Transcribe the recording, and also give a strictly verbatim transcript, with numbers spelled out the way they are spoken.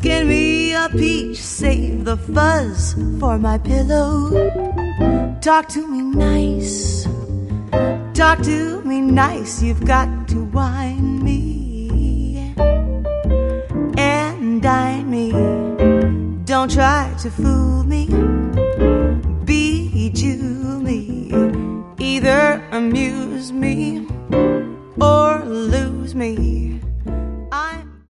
Skin me a peach, save the fuzz for my pillow. Talk to me nice, talk to me nice. You've got to wine me and dine me. Don't try to fool me, bejewel me. Either amuse me